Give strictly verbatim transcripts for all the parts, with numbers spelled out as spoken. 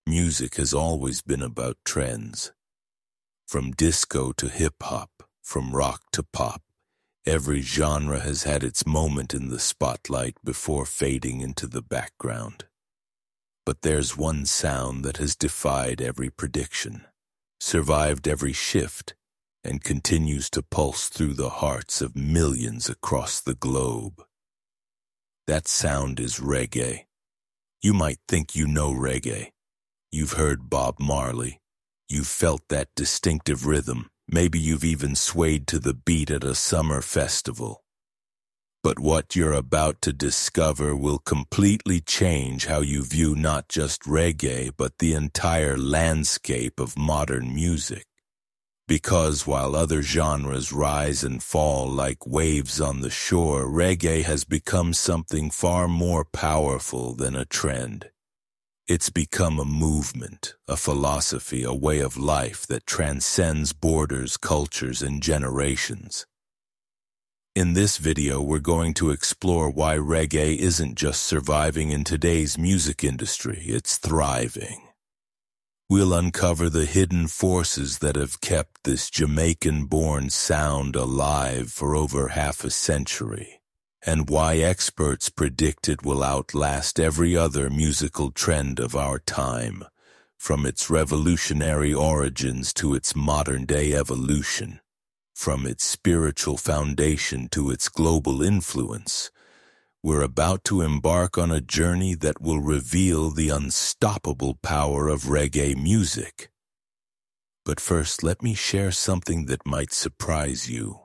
Music has always been about trends. From disco to hip-hop, from rock to pop, every genre has had its moment in the spotlight before fading into the background. But there's one sound that has defied every prediction, survived every shift, and continues to pulse through the hearts of millions across the globe. That sound is reggae. You might think you know reggae. You've heard Bob Marley. You've felt that distinctive rhythm. Maybe you've even swayed to the beat at a summer festival. But what you're about to discover will completely change how you view not just reggae, but the entire landscape of modern music. Because while other genres rise and fall like waves on the shore, reggae has become something far more powerful than a trend. It's become a movement, a philosophy, a way of life that transcends borders, cultures, and generations. In this video, we're going to explore why reggae isn't just surviving in today's music industry, it's thriving. We'll uncover the hidden forces that have kept this Jamaican-born sound alive for over half a century, and why experts predict it will outlast every other musical trend of our time, from its revolutionary origins to its modern-day evolution, from its spiritual foundation to its global influence. We're about to embark on a journey that will reveal the unstoppable power of reggae music. But first, let me share something that might surprise you.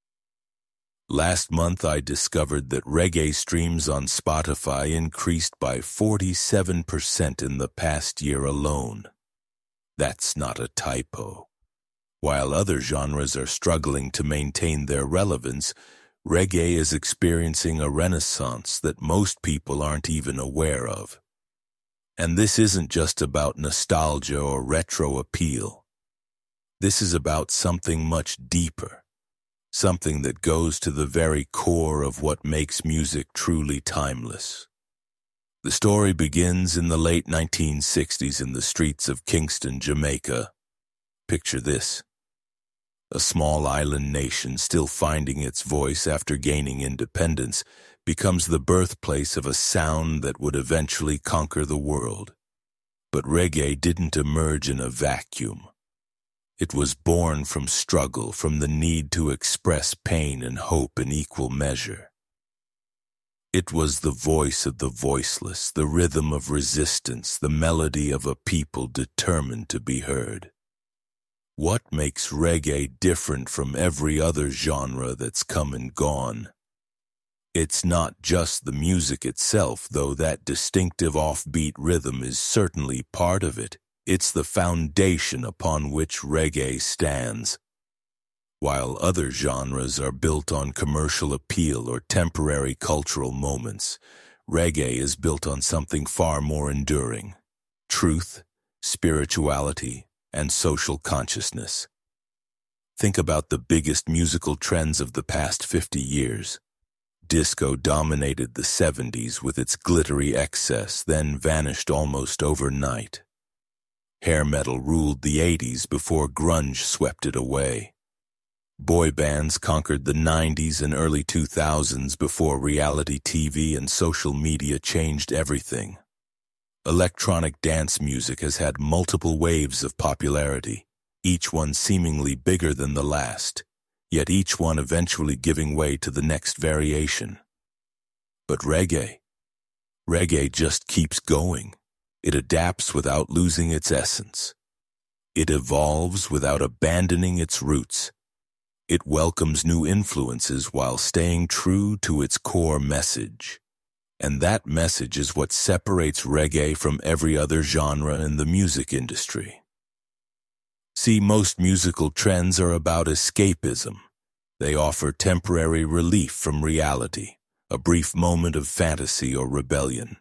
Last month, I discovered that reggae streams on Spotify increased by forty-seven percent in the past year alone. That's not a typo. While other genres are struggling to maintain their relevance, reggae is experiencing a renaissance that most people aren't even aware of. And this isn't just about nostalgia or retro appeal. This is about something much deeper. Something that goes to the very core of what makes music truly timeless. The story begins in the late nineteen sixties in the streets of Kingston, Jamaica. Picture this. A small island nation still finding its voice after gaining independence becomes the birthplace of a sound that would eventually conquer the world. But reggae didn't emerge in a vacuum. It was born from struggle, from the need to express pain and hope in equal measure. It was the voice of the voiceless, the rhythm of resistance, the melody of a people determined to be heard. What makes reggae different from every other genre that's come and gone? It's not just the music itself, though that distinctive offbeat rhythm is certainly part of it. It's the foundation upon which reggae stands. While other genres are built on commercial appeal or temporary cultural moments, reggae is built on something far more enduring: truth, spirituality, and social consciousness. Think about the biggest musical trends of the past fifty years. Disco dominated the seventies with its glittery excess, then vanished almost overnight. Hair metal ruled the eighties before grunge swept it away. Boy bands conquered the nineties and early two thousands before reality T V and social media changed everything. Electronic dance music has had multiple waves of popularity, each one seemingly bigger than the last, yet each one eventually giving way to the next variation. But reggae, reggae just keeps going. It adapts without losing its essence. It evolves without abandoning its roots. It welcomes new influences while staying true to its core message. And that message is what separates reggae from every other genre in the music industry. See, most musical trends are about escapism. They offer temporary relief from reality, a brief moment of fantasy or rebellion.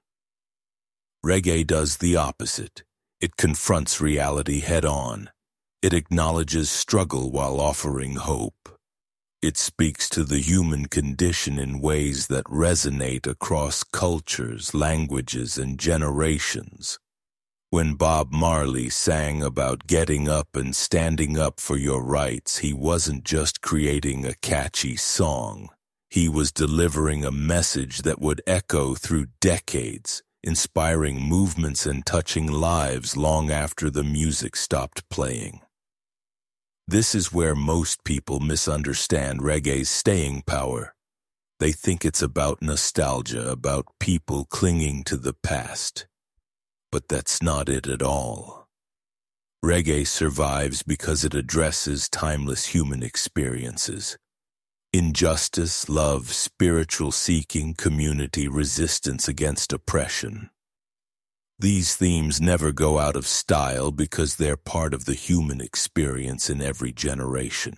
Reggae does the opposite. It confronts reality head-on. It acknowledges struggle while offering hope. It speaks to the human condition in ways that resonate across cultures, languages, and generations. When Bob Marley sang about getting up and standing up for your rights, he wasn't just creating a catchy song. He was delivering a message that would echo through decades, inspiring movements and touching lives long after the music stopped playing. This is where most people misunderstand reggae's staying power. They think it's about nostalgia, about people clinging to the past. But that's not it at all. Reggae survives because it addresses timeless human experiences. Injustice, love, spiritual seeking, community, resistance against oppression. These themes never go out of style because they're part of the human experience in every generation.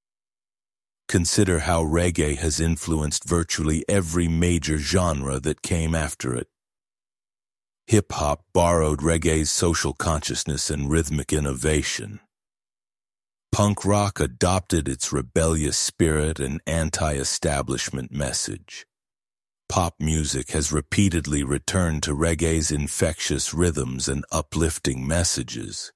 Consider how reggae has influenced virtually every major genre that came after it. Hip-hop borrowed reggae's social consciousness and rhythmic innovation. Punk rock adopted its rebellious spirit and anti-establishment message. Pop music has repeatedly returned to reggae's infectious rhythms and uplifting messages.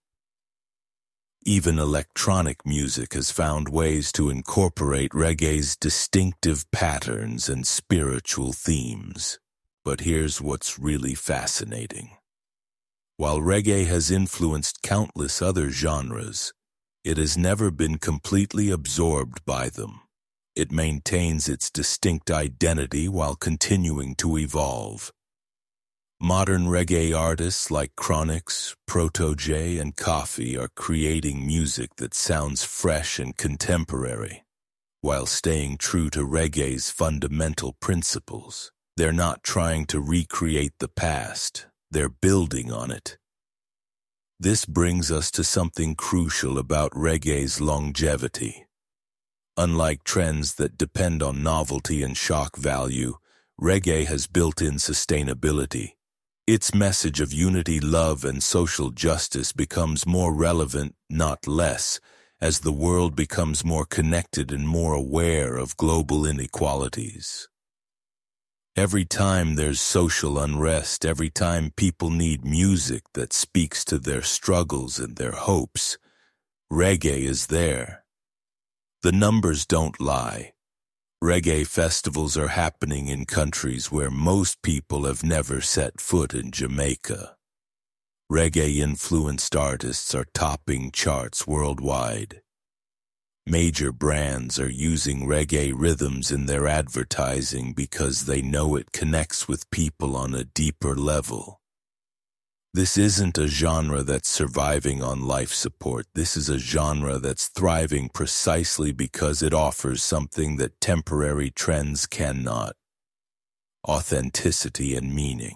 Even electronic music has found ways to incorporate reggae's distinctive patterns and spiritual themes. But here's what's really fascinating. While reggae has influenced countless other genres, it has never been completely absorbed by them. It maintains its distinct identity while continuing to evolve. Modern reggae artists like Chronixx, Protoje, and Koffee are creating music that sounds fresh and contemporary, while staying true to reggae's fundamental principles. They're not trying to recreate the past, they're building on it. This brings us to something crucial about reggae's longevity. Unlike trends that depend on novelty and shock value, reggae has built-in sustainability. Its message of unity, love, and social justice becomes more relevant, not less, as the world becomes more connected and more aware of global inequalities. Every time there's social unrest, every time people need music that speaks to their struggles and their hopes, reggae is there. The numbers don't lie. Reggae festivals are happening in countries where most people have never set foot in Jamaica. Reggae-influenced artists are topping charts worldwide. Major brands are using reggae rhythms in their advertising because they know it connects with people on a deeper level. This isn't a genre that's surviving on life support. This is a genre that's thriving precisely because it offers something that temporary trends cannot: authenticity and meaning.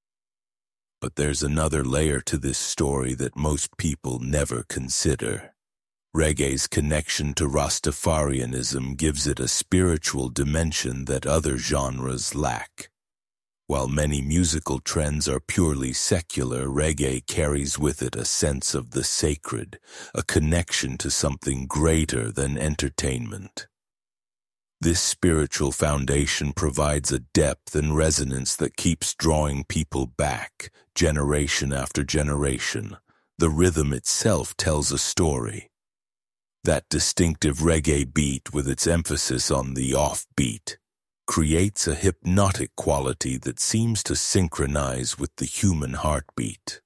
But there's another layer to this story that most people never consider. Reggae's connection to Rastafarianism gives it a spiritual dimension that other genres lack. While many musical trends are purely secular, reggae carries with it a sense of the sacred, a connection to something greater than entertainment. This spiritual foundation provides a depth and resonance that keeps drawing people back, generation after generation. The rhythm itself tells a story. That distinctive reggae beat, with its emphasis on the offbeat, creates a hypnotic quality that seems to synchronize with the human heartbeat.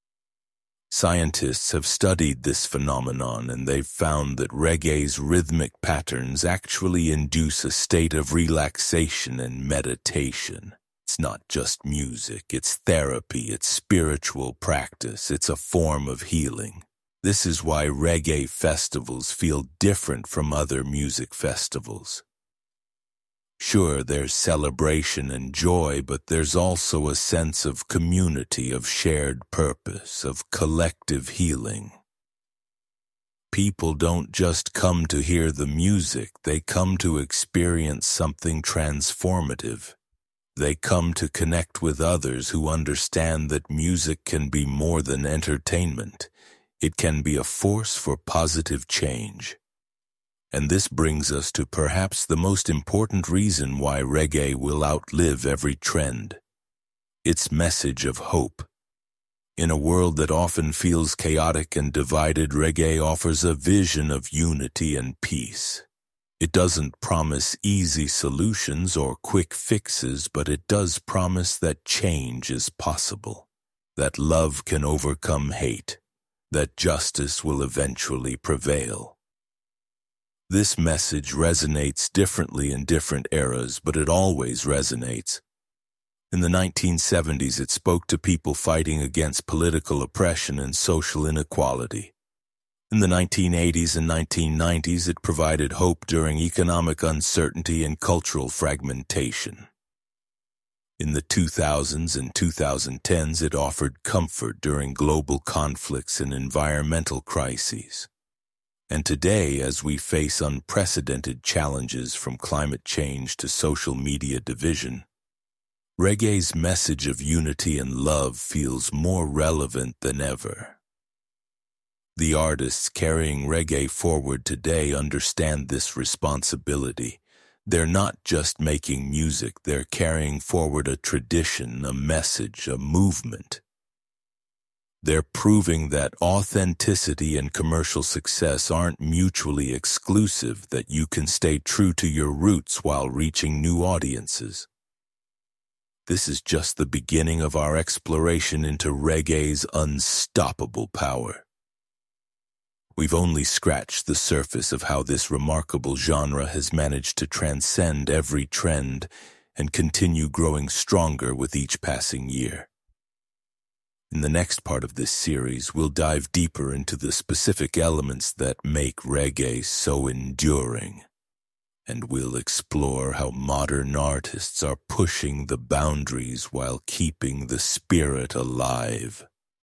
Scientists have studied this phenomenon, and they've found that reggae's rhythmic patterns actually induce a state of relaxation and meditation. It's not just music, it's therapy, it's spiritual practice, it's a form of healing. This is why reggae festivals feel different from other music festivals. Sure, there's celebration and joy, but there's also a sense of community, of shared purpose, of collective healing. People don't just come to hear the music, they come to experience something transformative. They come to connect with others who understand that music can be more than entertainment. It can be a force for positive change. And this brings us to perhaps the most important reason why reggae will outlive every trend: its message of hope. In a world that often feels chaotic and divided, reggae offers a vision of unity and peace. It doesn't promise easy solutions or quick fixes, but it does promise that change is possible, that love can overcome hate, that justice will eventually prevail. This message resonates differently in different eras, but it always resonates. In the nineteen seventies, it spoke to people fighting against political oppression and social inequality. In the nineteen eighties and nineteen nineties, it provided hope during economic uncertainty and cultural fragmentation. In the two thousands and twenty tens, it offered comfort during global conflicts and environmental crises. And today, as we face unprecedented challenges from climate change to social media division, reggae's message of unity and love feels more relevant than ever. The artists carrying reggae forward today understand this responsibility. They're not just making music, they're carrying forward a tradition, a message, a movement. They're proving that authenticity and commercial success aren't mutually exclusive, that you can stay true to your roots while reaching new audiences. This is just the beginning of our exploration into reggae's unstoppable power. We've only scratched the surface of how this remarkable genre has managed to transcend every trend and continue growing stronger with each passing year. In the next part of this series, we'll dive deeper into the specific elements that make reggae so enduring, and we'll explore how modern artists are pushing the boundaries while keeping the spirit alive.